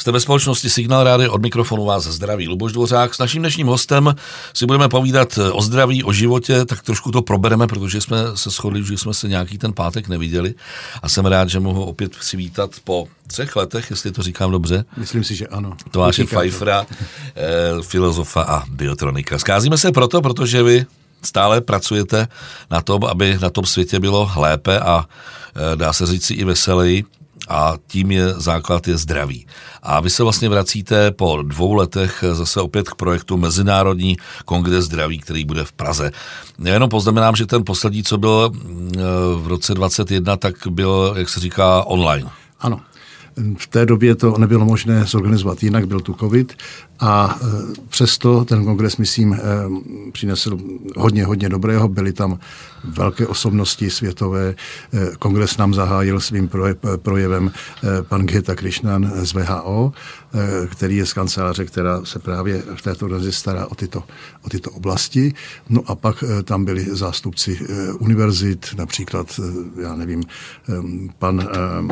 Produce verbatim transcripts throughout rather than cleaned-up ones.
Jste ve společnosti Signál Rádio, od mikrofonu vás zdraví Luboš Dvořák. S naším dnešním hostem si budeme povídat o zdraví, o životě, tak trošku to probereme, protože jsme se shodli, že jsme se nějaký ten pátek neviděli a jsem rád, že mohu opět přivítat po třech letech, jestli to říkám dobře. Myslím si, že ano. Tomáše Pfeiffera, eh, filozofa a biotronika. Scházíme se proto, protože vy stále pracujete na tom, aby na tom světě bylo lépe a eh, dá se říct si i veseleji. A tím je základ je zdraví. A vy se vlastně vracíte po dvou letech zase opět k projektu Mezinárodní kongres zdraví, který bude v Praze. Já jenom poznamenám, že ten poslední, co byl v roce dvacet jedna, tak byl, jak se říká, online. Ano. V té době to nebylo možné zorganizovat jinak, byl tu covid a přesto ten kongres, myslím, přinesl hodně, hodně dobrého. Byly tam velké osobnosti světové. Kongres nám zahájil svým projevem pan Gheta Krishnan z W H O, který je z kanceláře, která se právě v této dozi stará o tyto, o tyto oblasti. No a pak tam byli zástupci univerzit, například, já nevím, pan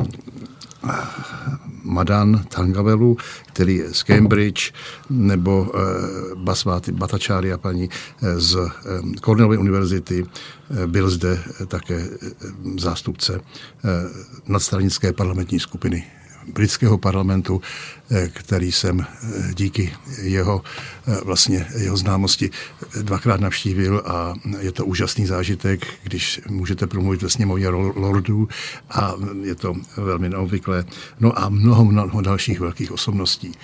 Madan Thangavelu, který je z Cambridge, nebo eh, Baswati Bhattacharya, paní eh, z eh, Cornellovy univerzity. Eh, byl zde eh, také eh, zástupce eh, nadstranické parlamentní skupiny britského parlamentu, který jsem díky jeho vlastně jeho známosti dvakrát navštívil a je to úžasný zážitek, když můžete promluvit ve sněmovně lordů a je to velmi neobvyklé. No a mnoho, mnoho dalších velkých osobností.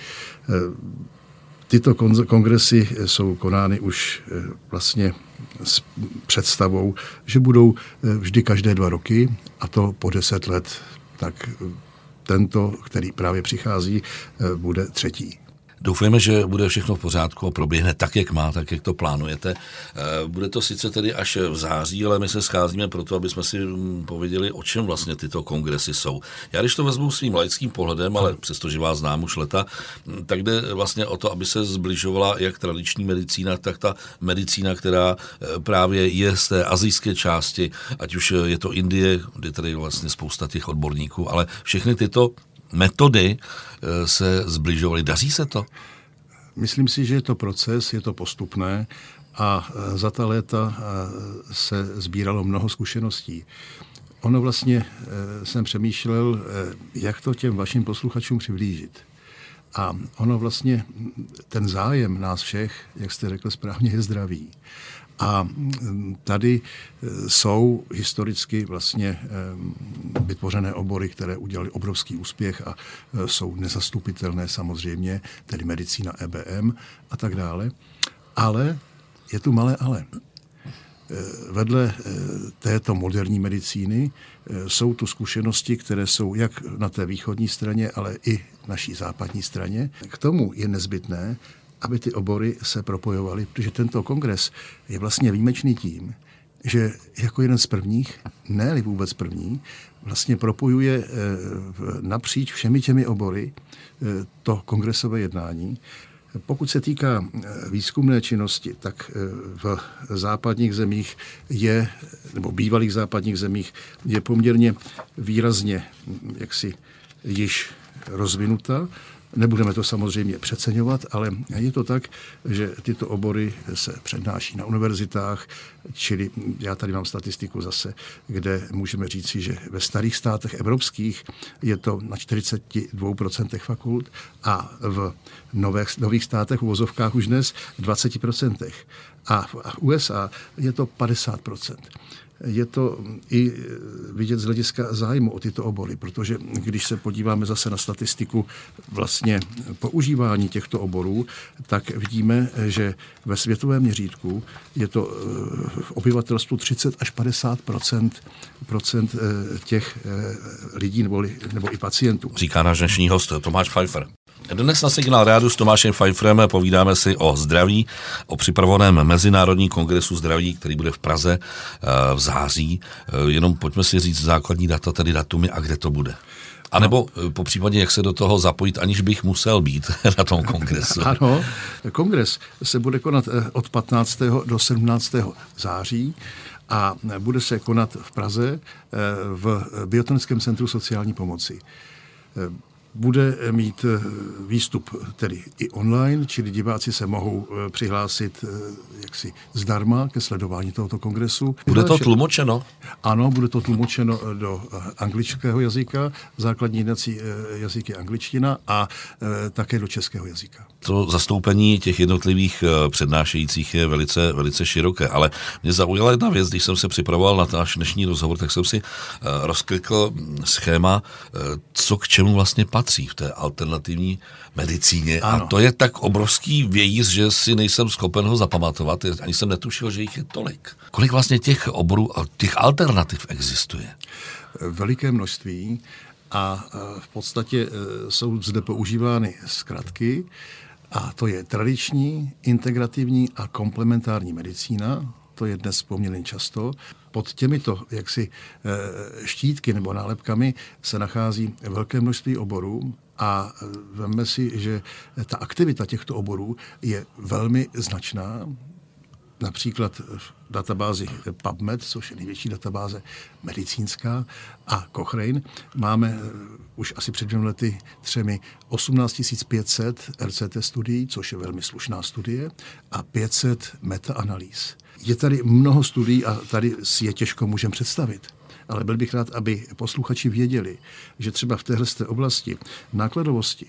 Tyto kongresy jsou konány už vlastně s představou, že budou vždy každé dva roky a to po deset let. Tak tento, který právě přichází, bude třetí. Doufujeme, že bude všechno v pořádku a proběhne tak, jak má, tak, jak to plánujete. Bude to sice tedy až v září, ale my se scházíme proto, aby jsme si pověděli, o čem vlastně tyto kongresy jsou. Já když to vezmu svým laickým pohledem, ale přestože vás znám už leta, tak jde vlastně o to, aby se zbližovala jak tradiční medicína, tak ta medicína, která právě je z té asijské části, ať už je to Indie, kde tady vlastně spousta těch odborníků, ale všechny tyto metody se zbližovaly. Daří se to? Myslím si, že je to proces, je to postupné a za ta léta se sbíralo mnoho zkušeností. Ono vlastně jsem přemýšlel, jak to těm vašim posluchačům přiblížit. A ono vlastně, ten zájem nás všech, jak jste řekl správně, je zdraví. A tady jsou historicky vlastně vytvořené obory, které udělaly obrovský úspěch a jsou nezastupitelné samozřejmě, tedy medicína E B M a tak dále. Ale je tu malé ale. Vedle této moderní medicíny jsou tu zkušenosti, které jsou jak na té východní straně, ale i naší západní straně. K tomu je nezbytné, aby ty obory se propojovaly, protože tento kongres je vlastně výjimečný tím, že jako jeden z prvních, ne-li vůbec první, vlastně propojuje napříč všemi těmi obory to kongresové jednání. Pokud se týká výzkumné činnosti, tak v západních zemích je, nebo bývalých západních zemích, je poměrně výrazně jaksi již rozvinuta. Nebudeme to samozřejmě přeceňovat, ale je to tak, že tyto obory se přednáší na univerzitách, čili já tady mám statistiku zase, kde můžeme říci, že ve starých státech evropských je to na čtyřicet dva procent fakult a v nových, nových státech, v uvozovkách už dnes dvacet procent. A v U S A je to padesát procent. Je to i vidět z hlediska zájmu o tyto obory, protože když se podíváme zase na statistiku vlastně používání těchto oborů, tak vidíme, že ve světovém měřítku je to v obyvatelstvu třicet až padesát procent, procent těch lidí nebo, nebo i pacientů. Říká náš dnešní host Tomáš Pfeiffer. Dnes na Signál Rádiu s Tomášem Pfeifferem povídáme si o zdraví, o připravovaném Mezinárodní kongresu zdraví, který bude v Praze v září. Jenom pojďme si říct základní data, tedy datumy a kde to bude. A nebo po případě, jak se do toho zapojit, aniž bych musel být na tom kongresu. Ano, kongres se bude konat od patnáctého do sedmnáctého září a bude se konat v Praze v Biotonickém centru sociální pomoci. Bude mít výstup tedy i online, čili diváci se mohou přihlásit jaksi zdarma ke sledování tohoto kongresu. Bude to tlumočeno? Ano, bude to tlumočeno do anglického jazyka, základní jednací jazyk je angličtina a také do českého jazyka. To zastoupení těch jednotlivých přednášejících je velice, velice široké, ale mě zaujala jedna věc, když jsem se připravoval na náš dnešní rozhovor, tak jsem si rozklikl schéma, co k čemu vlastně patří v té alternativní medicíně. Ano. A to je tak obrovský vějíř, že si nejsem schopen ho zapamatovat, ani jsem netušil, že jich je tolik. Kolik vlastně těch oborů, těch alternativ existuje? Veliké množství a v podstatě jsou zde používány zkratky, a to je tradiční, integrativní a komplementární medicína. To je dnes poměrně často. Pod těmito jaksi štítky nebo nálepkami se nachází velké množství oborů a veme si, že ta aktivita těchto oborů je velmi značná. Například v databázi PubMed, což je největší databáze medicínská, a Cochrane, máme už asi před dvěma lety třemi osmnáct tisíc pět set R C T studií, což je velmi slušná studie, a pět set metaanalýz. Je tady mnoho studií a tady si je těžko můžeme představit. Ale byl bych rád, aby posluchači věděli, že třeba v téhle oblasti nákladovosti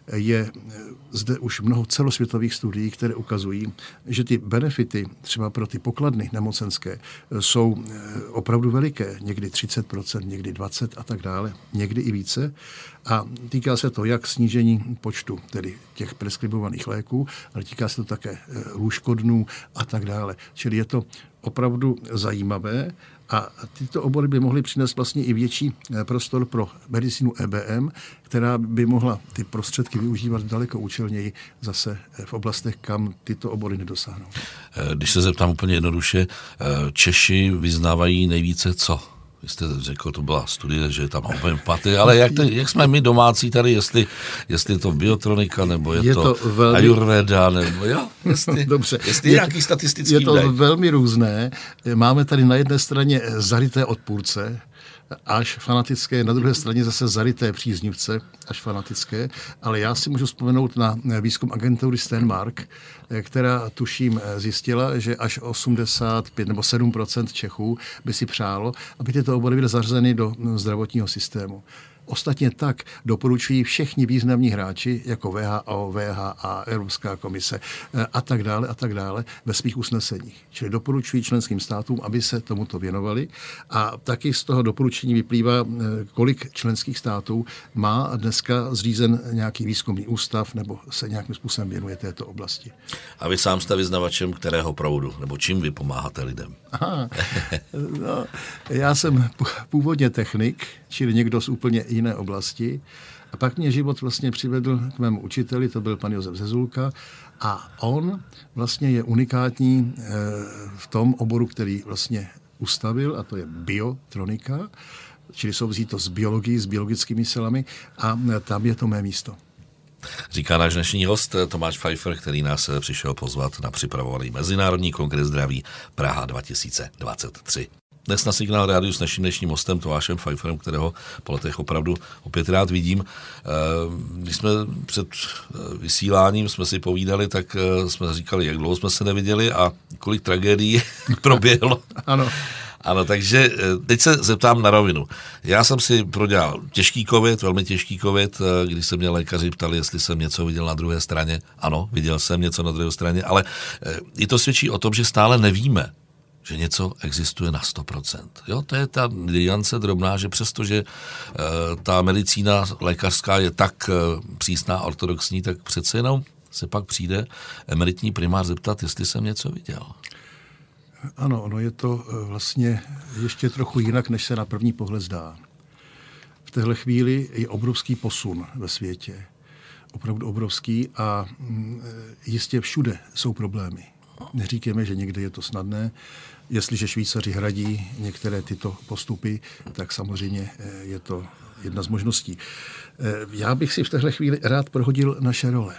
je zde už mnoho celosvětových studií, které ukazují, že ty benefity třeba pro ty pokladny nemocenské jsou opravdu veliké, někdy třicet procent, někdy dvacet procent a tak dále, někdy i více. A týká se to jak snížení počtu tedy těch preskribovaných léků, ale týká se to také lůžkodnů a tak dále. Čili je to opravdu zajímavé a tyto obory by mohly přinést vlastně i větší prostor pro medicínu E B M, která by mohla ty prostředky využívat daleko účelněji zase v oblastech, kam tyto obory nedosáhnou. Když se zeptám úplně jednoduše, Češi vyznávají nejvíce co? Vy jste řekl, to byla studie, že je tam homeopatie, ale jak, te, jak jsme my domácí tady, jestli, jestli je to biotronika, nebo je, je to, to velmi... ajurveda, nebo jo, jestli, Dobře. jestli je, je nějaký statistický Je to údaj. velmi různé. Máme tady na jedné straně zaryté odpůrce, až fanatické, na druhé straně zase zaryté příznivce, až fanatické, ale já si můžu vzpomenout na výzkum agentury Stenmark, která tuším zjistila, že až osmdesát pět nebo sedm procent Čechů by si přálo, aby tyto obory byly zařazeny do zdravotního systému. Ostatně tak doporučují všichni významní hráči, jako W H O, V H A, Evropská komise a tak dále a tak dále ve svých usneseních. Čili doporučují členským státům, aby se tomuto věnovali. A taky z toho doporučení vyplývá, kolik členských států má dneska zřízen nějaký výzkumný ústav nebo se nějakým způsobem věnuje této oblasti. A vy sám jste vyznavačem kterého proudu? Nebo čím vy pomáháte lidem? Aha, no, já jsem původně technik, čili někdo z úplně jiné oblasti. A pak mě život vlastně přivedl k mému učiteli, to byl pan Josef Zezulka, a on vlastně je unikátní v tom oboru, který vlastně ustavil, a to je biotronika, čili souvisí to s biologií, s biologickými silami, a tam je to mé místo. Říká náš dnešní host Tomáš Pfeiffer, který nás přišel pozvat na připravovaný Mezinárodní kongres zdraví Praha dva tisíce dvacet tři. Dnes na Signál rádiu s naším dnešním hostem Tomášem Pfeifferem, kterého po letech opravdu opět rád vidím. Když jsme před vysíláním jsme si povídali, tak jsme říkali, jak dlouho jsme se neviděli a kolik tragédií proběhlo. Ano. Ano, takže teď se zeptám na rovinu. Já jsem si prodělal těžký covid, velmi těžký covid, když se mě lékaři ptali, jestli jsem něco viděl na druhé straně. Ano, viděl jsem něco na druhé straně, ale i to svědčí o tom, že stále nevíme, že něco existuje na sto procent. Jo, to je ta niance drobná, že přestože e, ta medicína lékařská je tak e, přísná a ortodoxní, tak přece jenom se pak přijde emeritní primář zeptat, jestli jsem něco viděl. Ano, ono je to vlastně ještě trochu jinak, než se na první pohled zdá. V téhle chvíli je obrovský posun ve světě. Opravdu obrovský a jistě všude jsou problémy. Neříkáme, že někde je to snadné. Jestliže Švýcaři hradí některé tyto postupy, tak samozřejmě je to jedna z možností. Já bych si v téhle chvíli rád prohodil naše role.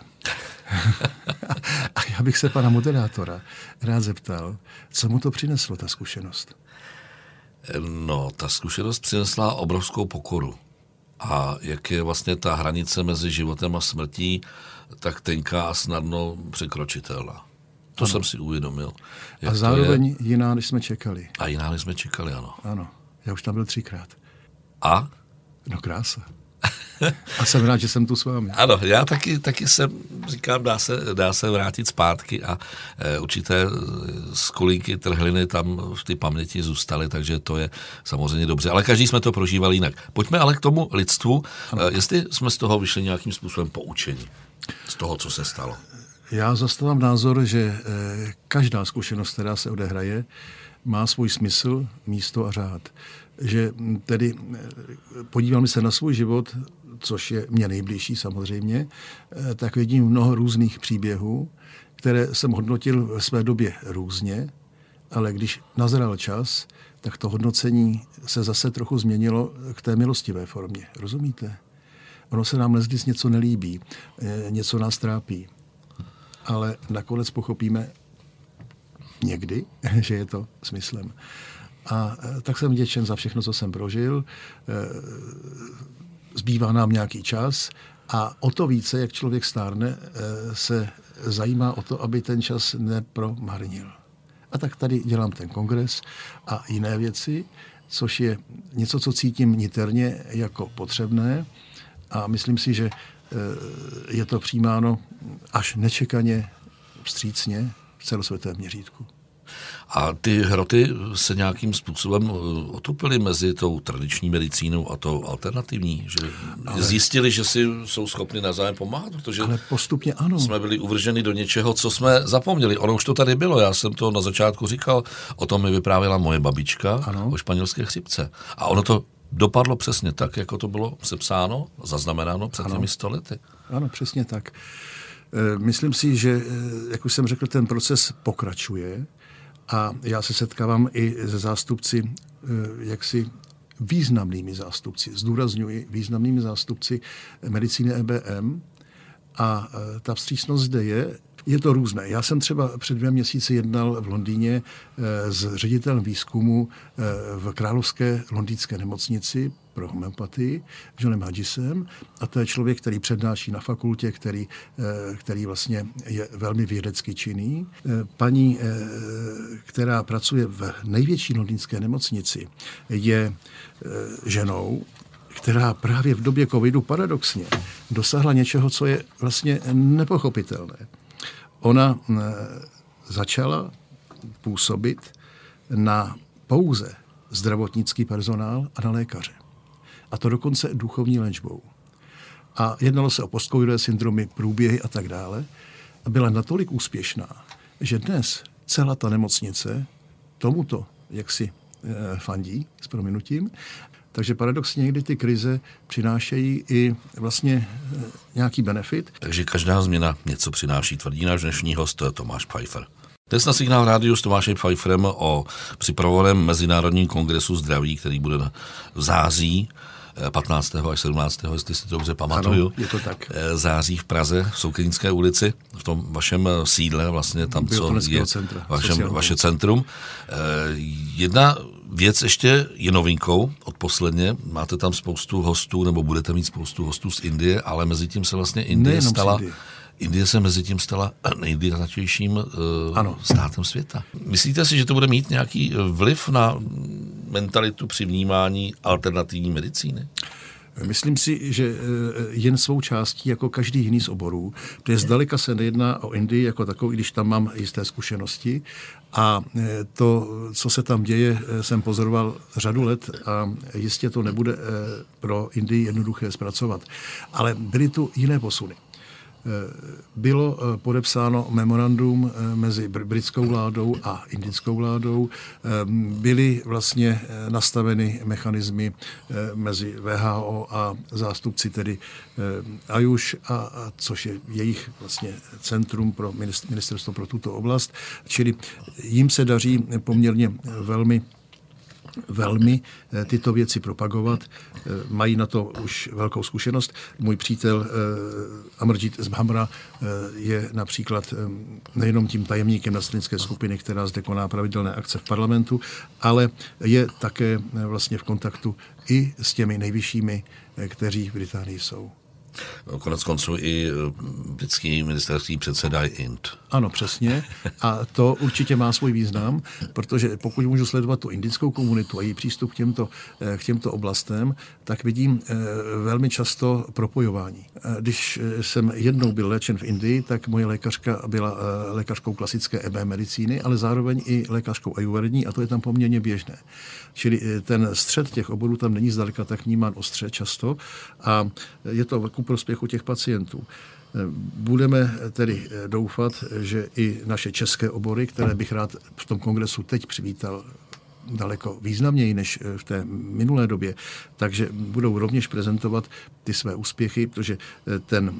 A já bych se pana moderátora rád zeptal, co mu to přineslo, ta zkušenost? No, ta zkušenost přinesla obrovskou pokoru. A jak je vlastně ta hranice mezi životem a smrtí tak tenká a snadno překročitelná. To ano. jsem si uvědomil. A zároveň jiná, než jsme čekali. A jiná, než jsme čekali, ano. Ano, já už tam byl třikrát. A? No krása. A jsem rád, že jsem tu s vámi. Ano, já taky, taky jsem, říkám, dá se, dá se vrátit zpátky a e, určité skulínky, trhliny tam v té paměti zůstaly, takže to je samozřejmě dobře. Ale každý jsme to prožívali jinak. Pojďme ale k tomu lidstvu. E, jestli jsme z toho vyšli nějakým způsobem poučení. Z toho, co se stalo. Já zastávám názor, že e, každá zkušenost, která se odehraje, má svůj smysl, místo a řád. Že tedy podíváme se na svůj život, což je mě nejbližší samozřejmě, tak vidím mnoho různých příběhů, které jsem hodnotil ve své době různě, ale když nazral čas, tak to hodnocení se zase trochu změnilo k té milostivé formě. Rozumíte? Ono se nám lezdys něco nelíbí, něco nás trápí, ale nakonec pochopíme někdy, že je to smyslem. A tak jsem vděčen za všechno, co jsem prožil. Zbývá nám nějaký čas a o to více, jak člověk stárne, se zajímá o to, aby ten čas nepromarnil. A tak tady dělám ten kongres a jiné věci, což je něco, co cítím niterně jako potřebné a myslím si, že je to přijímáno až nečekaně, vstřícně v celosvětovém měřítku. A ty hroty se nějakým způsobem otupily mezi tou tradiční medicínou a tou alternativní, že ale, zjistili, že si jsou schopni navzájem pomáhat, protože ale postupně ano. Jsme byli uvrženi do něčeho, co jsme zapomněli. Ono už to tady bylo, já jsem to na začátku říkal, o tom mi vyprávěla moje babička ano. O španělské chřipce. A ono to dopadlo přesně tak, jako to bylo sepsáno, zaznamenáno před ano. těmi sto lety. Ano, přesně tak. Myslím si, že, jak už jsem řekl, ten proces pokračuje. A já se setkávám i se zástupci, jaksi významnými zástupci, zdůrazňuji, významnými zástupci medicíny E B M. A ta vstřícnost zde je, je to různé. Já jsem třeba před dvěma měsíci jednal v Londýně s ředitelem výzkumu v Královské londýnské nemocnici pro homeopatii, Johnem Hadgisem, a to je člověk, který přednáší na fakultě, který, který vlastně je velmi vědecky činný. Paní, která pracuje v největší londýnské nemocnici, je ženou, která právě v době covidu paradoxně dosáhla něčeho, co je vlastně nepochopitelné. Ona začala působit na pouze zdravotnický personál a na lékaře. A to dokonce duchovní léčbou. A jednalo se o postcovidové syndromy, průběhy a tak dále. A byla natolik úspěšná, že dnes celá ta nemocnice tomuto jaksi e, fandí, s prominutím. Takže paradoxně někdy ty krize přinášejí i vlastně e, nějaký benefit. Takže každá změna něco přináší, tvrdí náš dnešní host Tomáš Pfeiffer. Dnes na Signál rádiu s Tomášem Pfeifferem o připravovaném Mezinárodním kongresu zdraví, který bude v září patnáctého až sedmnáctého jestli si to dobře pamatuju. Ano, je to tak. Září v Praze, v Soukenícké ulici, v tom vašem sídle, vlastně tam, co je centra, vašem, vaše centrum. Jedna věc ještě je novinkou odposledně. Máte tam spoustu hostů, nebo budete mít spoustu hostů z Indie, ale mezi tím se vlastně Indie Nejenom stala... Indie se mezi tím stala nejdidatějším uh, státem světa. Myslíte si, že to bude mít nějaký vliv na mentalitu při vnímání alternativní medicíny? Myslím si, že jen svou částí, jako každý jiný z oborů, protože zdaleka se nejedná o Indii jako takovou, i když tam mám jisté zkušenosti. A to, co se tam děje, jsem pozoroval řadu let a jistě to nebude pro Indii jednoduché zpracovat. Ale byly tu jiné posuny. Bylo podepsáno memorandum mezi britskou vládou a indickou vládou. Byly vlastně nastaveny mechanismy mezi W H O a zástupci tedy Ayush, a, a což je jejich vlastně centrum pro ministerstvo pro tuto oblast. Čili jim se daří poměrně velmi velmi tyto věci propagovat. Mají na to už velkou zkušenost. Můj přítel Amarjit Zbhamra je například nejenom tím tajemníkem nastranické skupiny, která zde koná pravidelné akce v parlamentu, ale je také vlastně v kontaktu i s těmi nejvyššími, kteří v Británii jsou. Konec konců i britský ministerský předseda Ind. Ano, přesně. A to určitě má svůj význam, protože pokud můžu sledovat tu indickou komunitu a její přístup k těmto, k těmto oblastem, tak vidím velmi často propojování. Když jsem jednou byl léčen v Indii, tak moje lékařka byla lékařkou klasické E B medicíny, ale zároveň i lékařkou ajurvední a to je tam poměrně běžné. Čili ten střed těch oborů tam není zdaleka tak vnímán ostře často a je to ku prospěchu těch pacientů. Budeme tedy doufat, že i naše české obory, které bych rád v tom kongresu teď přivítal daleko významněji než v té minulé době, takže budou rovněž prezentovat ty své úspěchy, protože ten,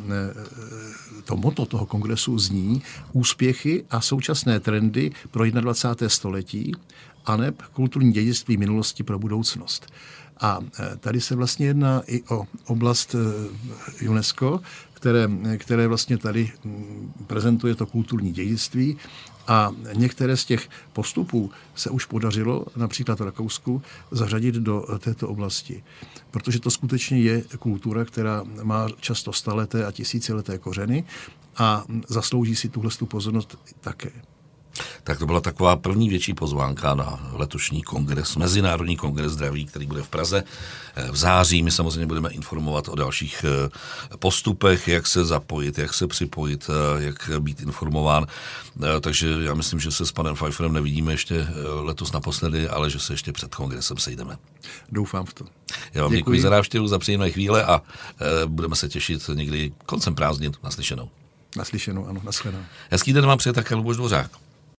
to motto toho kongresu zní úspěchy a současné trendy pro dvacátého prvního století aneb kulturní dědictví minulosti pro budoucnost. A tady se vlastně jedná i o oblast UNESCO, které, které vlastně tady prezentuje to kulturní dědictví a některé z těch postupů se už podařilo, například v Rakousku, zařadit do této oblasti. Protože to skutečně je kultura, která má často staleté a tisícileté kořeny a zaslouží si tuhle pozornost také. Tak to byla taková první větší pozvánka na letošní kongres, Mezinárodní kongres zdraví, který bude v Praze v září. My samozřejmě budeme informovat o dalších postupech, jak se zapojit, jak se připojit, jak být informován. Takže já myslím, že se s panem Pfeifferem nevidíme ještě letos naposledy, ale že se ještě před kongresem sejdeme. Doufám v to. Já vám děkuji, děkuji za návštěvu, za příjemné chvíle a budeme se těšit někdy koncem prázdnin. Naslyšenou. Naslyšenou, ano, nashledanou. Hezký den vám přeje také Luboš Dvořák.